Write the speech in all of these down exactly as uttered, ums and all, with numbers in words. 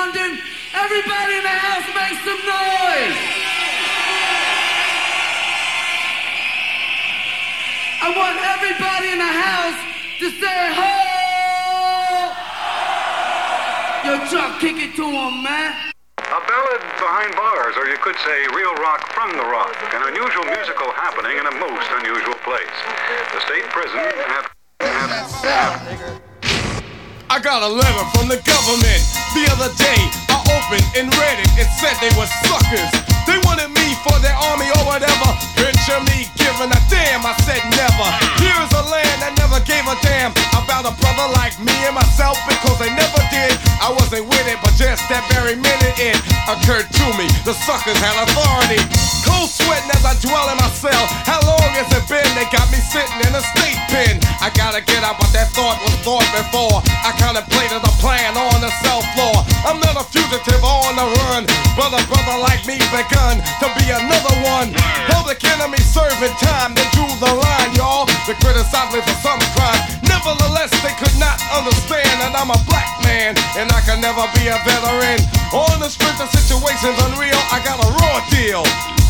London. Everybody in the house make some noise. I want everybody in the house to say ho. Yo, Chuck, kick it to him, man. A ballad behind bars, or you could say real rock from the rock. An unusual musical happening in a most unusual place. The state prison have... have, have. I got a letter from the government the other day. I opened and read it. It said they were suckers. They wanted me for their army or whatever. Picture me giving a damn. I said never. Here's a land that never gave a damn about a brother like me and myself, because they never did. I wasn't with it, but just that very minute it occurred to me. The suckers had authority. Cold sweating as I dwell in my cell. How long has it been? They got me sitting in a state pen. I gotta get out, but that thought was thought before. I contemplated a plan on the cell floor. I'm not a fugitive on the run, but a brother like me begun to be another one. Public enemy serving time, they drew the line, y'all. They criticized me for some crime. Nevertheless, they could not understand that I'm a black man, and I can never be a veteran. On the strength of situations unreal, I got a raw deal,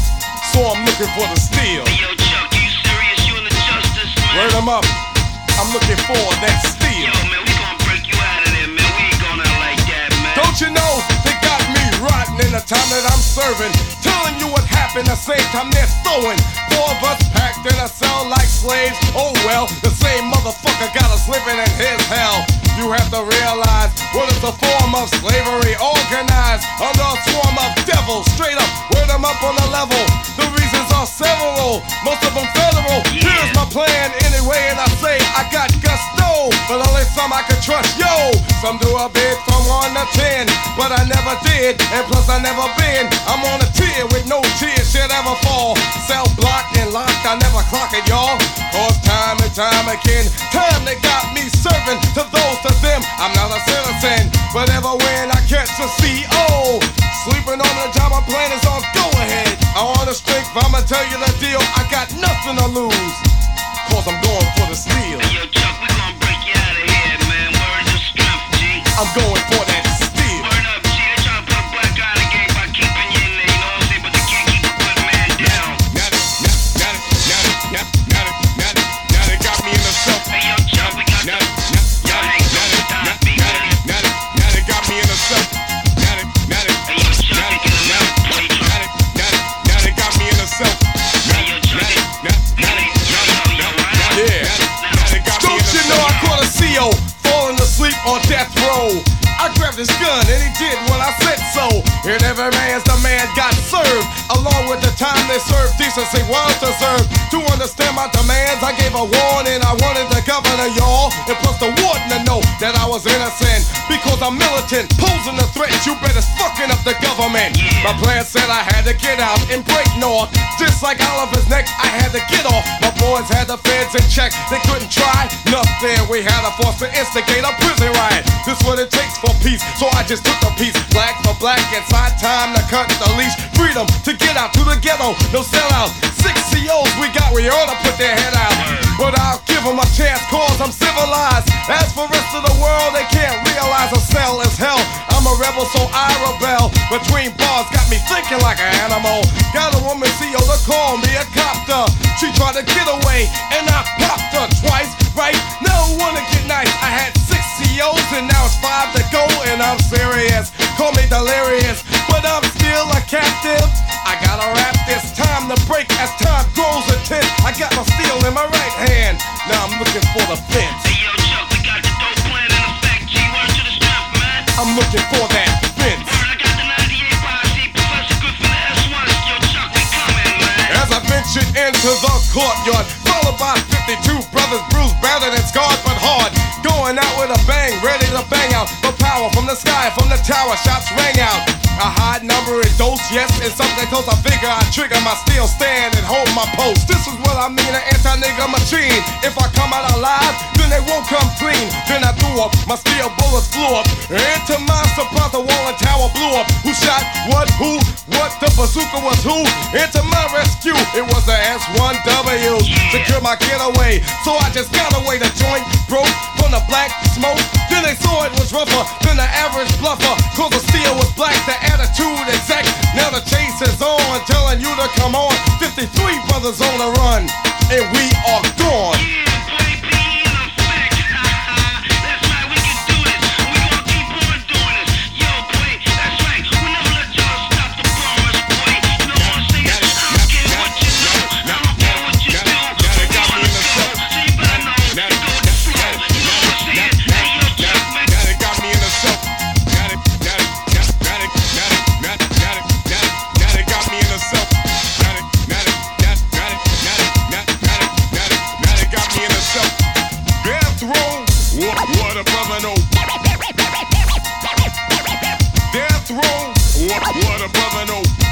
so I'm looking for the steel. Hey, yo, Chuck, you serious? You in the justice, man? Word 'em up. I'm looking for that steel. Yo, man, we gon' break you out of there, man. We ain't going out like that, man. Don't you know they got me rotten in the time that I'm serving, telling you what happened the same time they're throwing. Four of us packed in a cell like slaves. Oh well, the same motherfucker got us living in his hell. You have to realize what is a form of slavery, organized under a swarm of devils. Straight up, word 'em up on the level. The reasons are several, most of them federal. Yeah. Here's my plan anyway, and I say I got gusto, but only some I can trust. Yo, some do a bid from one to ten, but I never did, and plus I never been. I'm on a tier with no tears should ever fall. Cell blocked and locked, I never clock it, y'all. Cause time and time again, time they got me serving to those to them. I'm not a citizen, but ever when I catch a C O, sleeping on the job, I'm playing is on go ahead. I want the strength, I'ma tell you the deal. I got nothing to lose, cause I'm going for the steel. Hey, yo, Chuck, we gon' break you out of here, man. Words of strength, G. I'm going for that steel. Word up, G. They tryna put a black eye in the game by keeping you in there, you know what I'm saying? But they can't keep a good man down. Now they, now, now, now, now, now, now, now, now they got me in the cell. Hey, yo, Chuck, we got Now, the... now, Y'all now, ain't now, gonna now, stop me, now, man. now, now they got me in the cell. Now they, now they, Hey, yo, Chuck, now they they, get him out. now they, now they, now they got me in the cell. Hey, yo, Chuck, they... Now, now they, Yo, yo, yo, right? yeah. Now they got me in Don't the you cell. know I caught a C O falling asleep on death row? I grabbed his gun and he did what I said so. And every man's the man got served. Along with the time they served, decency was deserved. To understand my demands, I gave a warning. I wanted the governor, y'all, and plus the warden to know that I was innocent. Because I'm militant, posing a threat. You better fucking up the government. My plan said I had to get out and break north. Just like Oliver's neck, I had to get off. My boys had the feds in check. They couldn't try nothing. We had a force to instigate a prison riot. This what it takes for peace, so I just took a piece. Black for black, it's my time to cut the leash. Freedom to get out to the ghetto, no sellout. Six C Os we got, we ought to put their head out. But I'll give them a chance, cause I'm civilized. As for rest of the world, they can't realize a cell is hell. I'm a rebel, so I rebel. Between bars, got me thinking like an animal. Got a woman C O to call me a copter. She tried to get away, and I popped her twice, right? Now wanna get nice. I had six C Os, and now it's five to go, and I'm serious. Call me delirious, but I'm still a captive. I gotta rap this time to break as time grows intense. I got my steel in my right hand. Now I'm looking for the fence. Hey, yo, Chuck, we got the dope plan in effect, G. Word to the strength, man. I'm looking for that fence. Word, I got the ninety-eight posse, Professor Griffin, the S one. Yo, Chuck, we coming, man. As I ventured into the courtyard, followed by fifty-two brothers, bruised, battered, and scarred, but hard. Going out with a bang, ready to bang out. The power from the sky, from the tower, shots rang out. A high number in dose, yes, and something close. I figure I trigger my steel stand and hold my post. This is what I mean, an anti-nigga machine. If I come out alive, then they won't come clean. Then I threw up, my steel bullets flew up. Into my surprise, the wall and tower blew up. Who shot what, who, what, the bazooka was who? Into my rescue, it was the S one W. Secure my getaway, so I just got away. The joint broke from the black smoke. Then they saw it was rougher than the average bluffer. Cause the steel was black, the attitude exact. Now the chase is on, telling you to come on. fifty-three brothers on the run, and we are gone. What a brother know. Death row. What, what a brother know.